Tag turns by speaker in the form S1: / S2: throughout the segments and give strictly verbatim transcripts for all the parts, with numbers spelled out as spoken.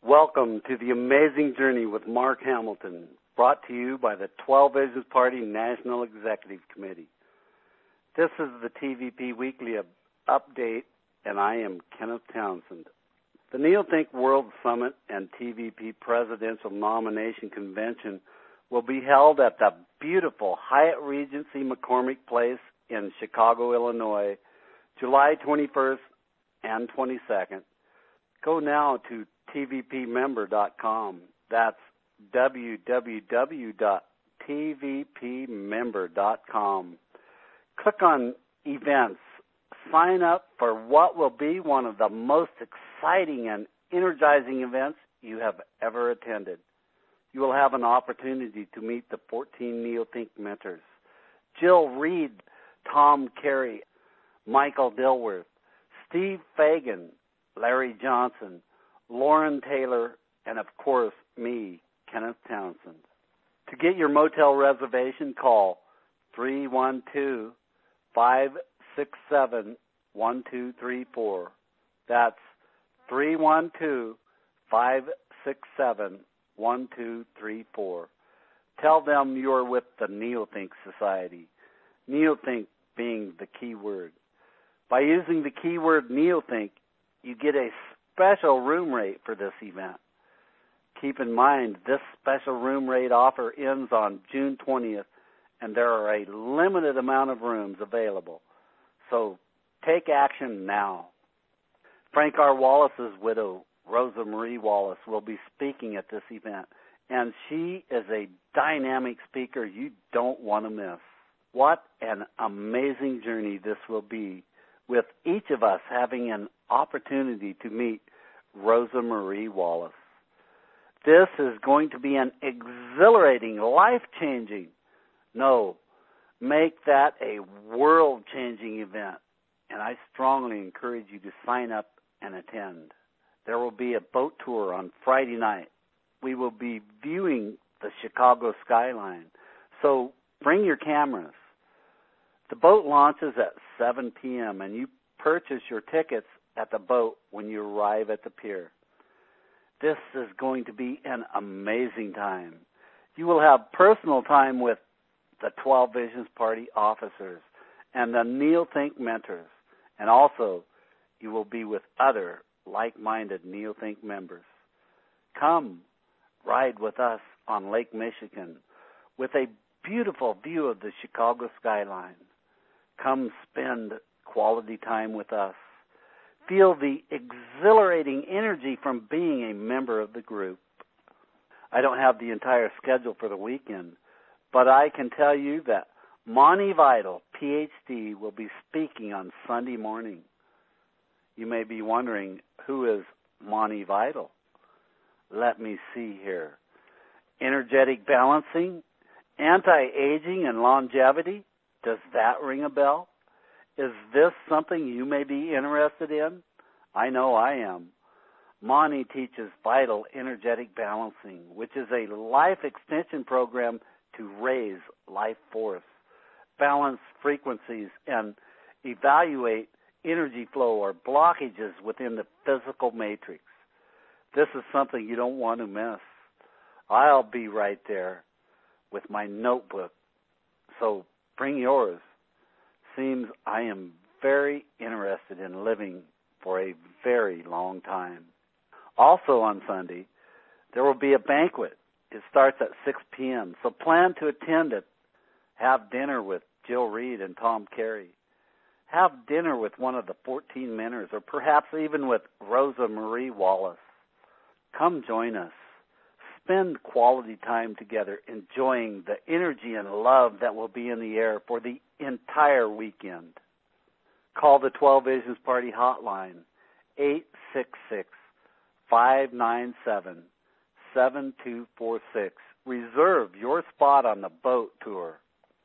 S1: Welcome to the Amazing Journey with Mark Hamilton, brought to you by the twelve Visions Party National Executive Committee. This is the T V P Weekly Update, and I am Kenneth Townsend. The NeoThink World Summit and T V P Presidential Nomination Convention will be held at the beautiful Hyatt Regency McCormick Place in Chicago, Illinois, July twenty-first and twenty-second. Go now to T V P member dot com. That's w w w dot t v p member dot com. Click on Events. Sign up for what will be one of the most exciting and energizing events you have ever attended. You will have an opportunity to meet the fourteen NeoThink mentors: Jill Reed, Tom Carey, Michael Dilworth, Steve Fagan, Larry Johnson, Lauren Taylor, and of course me, Kenneth Townsend. To get your motel reservation, call three one two, five six seven, one two three four. That's three one two, five six seven, one two three four. Tell them you're with the NeoThink Society, NeoThink being the key word. By using the keyword NeoThink, you get a special room rate for this event. Keep in mind, this special room rate offer ends on June twentieth, and there are a limited amount of rooms available. So take action now. Frank R. Wallace's widow, Rosa Marie Wallace, will be speaking at this event, and she is a dynamic speaker you don't want to miss. What an amazing journey this will be, with each of us having an opportunity to meet Rosa Marie Wallace. This is going to be an exhilarating, life-changing, no, make that a world-changing event, and I strongly encourage you to sign up and attend. There will be a boat tour on Friday night. We will be viewing the Chicago skyline, so bring your cameras. The boat launches at seven p.m., and you purchase your tickets at the boat when you arrive at the pier. This is going to be an amazing time. You will have personal time with the twelve Visions Party officers and the NeoThink mentors, and also you will be with other like-minded NeoThink members. Come ride with us on Lake Michigan with a beautiful view of the Chicago skyline. Come spend quality time with us. Feel the exhilarating energy from being a member of the group. I don't have the entire schedule for the weekend, but I can tell you that Monty Vital, P H D, will be speaking on Sunday morning. You may be wondering, who is Monty Vital? Let me see here. Energetic balancing, anti-aging, and longevity. Does that ring a bell? Is this something you may be interested in? I know I am. Monty teaches Vital Energetic Balancing, which is a life extension program to raise life force, balance frequencies, and evaluate energy flow or blockages within the physical matrix. This is something you don't want to miss. I'll be right there with my notebook, so bring yours. Seems I am very interested in living for a very long time. Also on Sunday, there will be a banquet. It starts at six p.m., so plan to attend it. Have dinner with Jill Reed and Tom Carey. Have dinner with one of the fourteen mentors, or perhaps even with Rosa Marie Wallace. Come join us. Spend quality time together enjoying the energy and love that will be in the air for the entire weekend. Call the twelve Visions Party hotline, eight six six, five nine seven, seven two four six. Reserve your spot on the boat tour.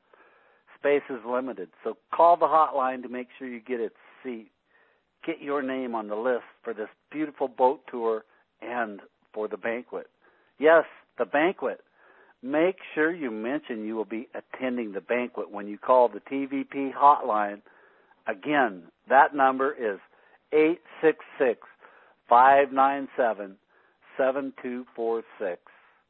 S1: Space is limited, so call the hotline to make sure you get a seat. Get your name on the list for this beautiful boat tour and for the banquet. Yes, the banquet. Make sure you mention you will be attending the banquet when you call the T V P hotline. Again, that number is eight six six, five nine seven, seven two four six.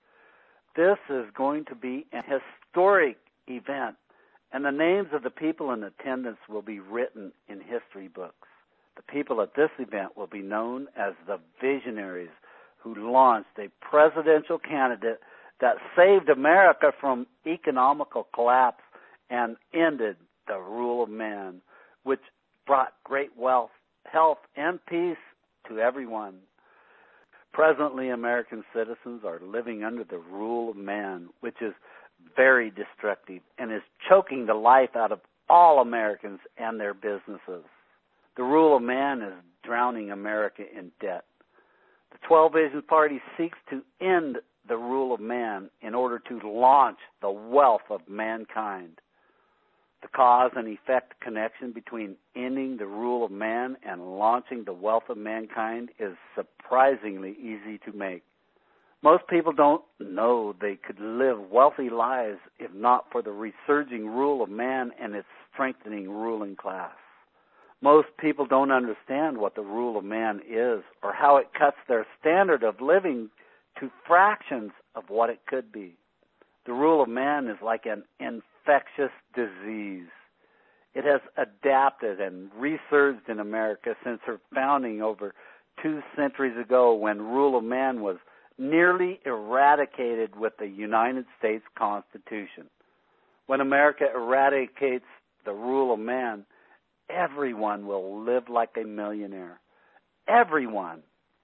S1: This is going to be an historic event, and the names of the people in attendance will be written in history books. The people at this event will be known as the visionaries who launched a presidential candidate that saved America from economical collapse and ended the rule of man, which brought great wealth, health, and peace to everyone. Presently, American citizens are living under the rule of man, which is very destructive and is choking the life out of all Americans and their businesses. The rule of man is drowning America in debt. The twelve Visions Party seeks to end the rule of man in order to launch the wealth of mankind. The cause and effect connection between ending the rule of man and launching the wealth of mankind is surprisingly easy to make. Most people don't know they could live wealthy lives if not for the resurging rule of man and its strengthening ruling class. Most people don't understand what the rule of man is or how it cuts their standard of living to fractions of what it could be. The rule of man is like an infectious disease. It has adapted and resurged in America since her founding over two centuries ago, when rule of man was nearly eradicated with the United States Constitution. When America eradicates the rule of man, everyone will live like a millionaire. Everyone.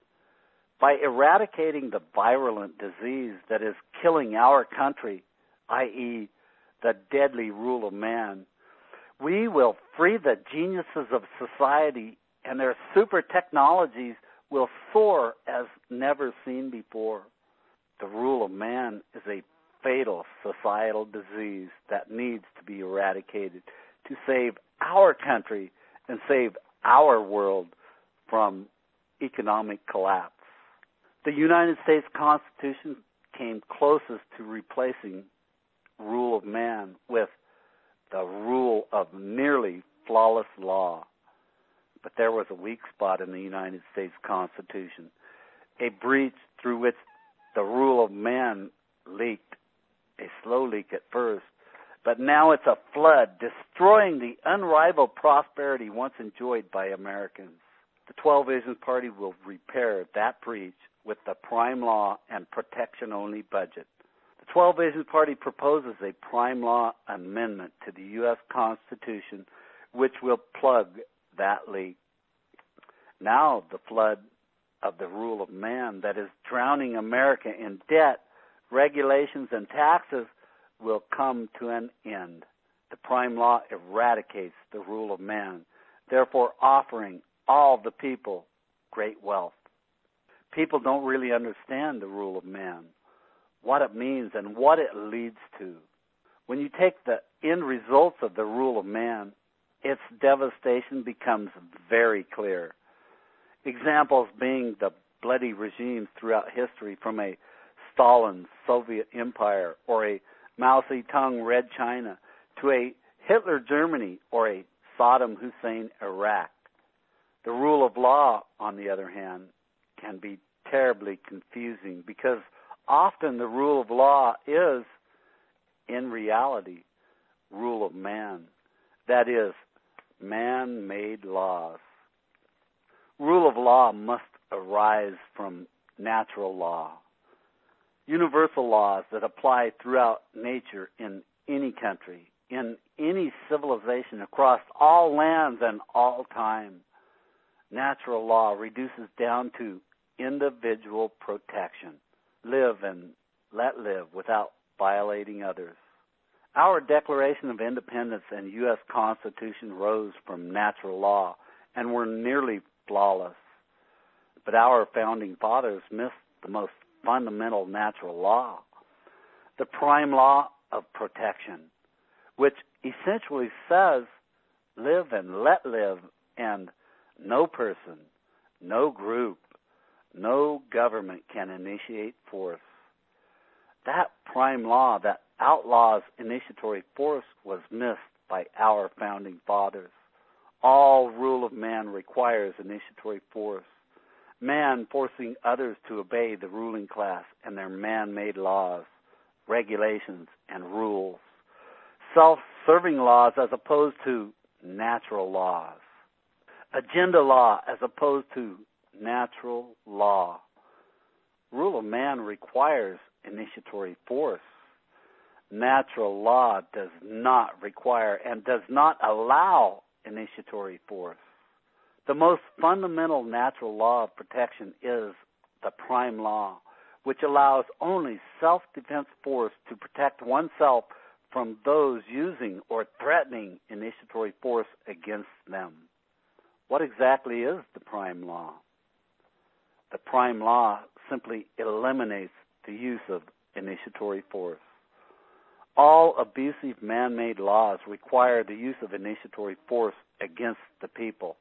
S1: By eradicating the virulent disease that is killing our country, that is the deadly rule of man, we will free the geniuses of society, and their super technologies will soar as never seen before. The rule of man is a fatal societal disease that needs to be eradicated to save our country and save our world from economic collapse. The United States Constitution came closest to replacing rule of man with the rule of nearly flawless law. But there was a weak spot in the United States Constitution, a breach through which the rule of man leaked, a slow leak at first, but now it's a flood, destroying the unrivaled prosperity once enjoyed by Americans. The twelve Visions Party will repair that breach with the prime law and protection-only budget. The twelve Visions Party proposes a prime law amendment to the U S Constitution, which will plug that leak. Now the flood of the rule of man that is drowning America in debt, regulations, and taxes will come to an end. The prime law eradicates the rule of man, therefore offering all the people great wealth. People don't really understand the rule of man, what it means and what it leads to. When you take the end results of the rule of man, its devastation becomes very clear. Examples being the bloody regimes throughout history, from a Stalin Soviet Empire or a Mao Zedong Red China to a Hitler Germany or a Saddam Hussein Iraq. The rule of law, on the other hand, can be terribly confusing because often the rule of law is, in reality, rule of man. That is, man-made laws. Rule of law must arise from natural law, universal laws that apply throughout nature in any country, in any civilization, across all lands and all time. Natural law reduces down to individual protection. Live and let live without violating others. Our Declaration of Independence and U S Constitution rose from natural law and were nearly flawless. But our founding fathers missed the most fundamental natural law, the prime law of protection, which essentially says live and let live, and no person, no group, no government can initiate force. That prime law that outlaws initiatory force was missed by our founding fathers. All rule of man requires initiatory force. man forcing others to obey the ruling class and their man-made laws, regulations, and rules. Self-serving laws as opposed to natural laws. Agenda law as opposed to natural law. Rule of man requires initiatory force. Natural law does not require and does not allow initiatory force. The most fundamental natural law of protection is the prime law, which allows only self-defense force to protect oneself from those using or threatening initiatory force against them. What exactly is the prime law? The prime law simply eliminates the use of initiatory force. All abusive man-made laws require the use of initiatory force against the people.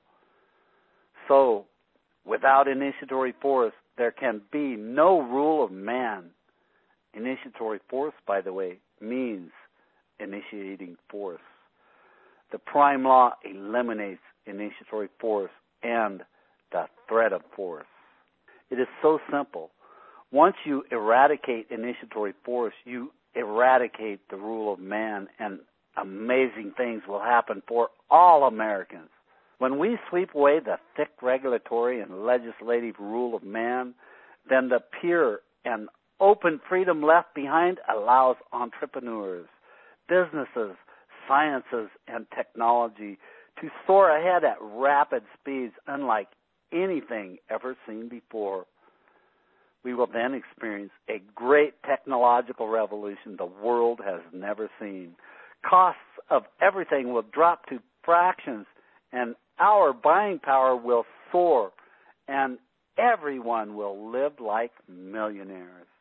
S1: So, without initiatory force, there can be no rule of man. Initiatory force, by the way, means initiating force. The prime law eliminates initiatory force and the threat of force. It is so simple. Once you eradicate initiatory force, you eradicate the rule of man, and amazing things will happen for all Americans. When we sweep away the thick regulatory and legislative rule of man, then the pure and open freedom left behind allows entrepreneurs, businesses, sciences, and technology to soar ahead at rapid speeds unlike anything ever seen before. We will then experience a great technological revolution the world has never seen. Costs of everything will drop to fractions, and our buying power will soar, and everyone will live like millionaires.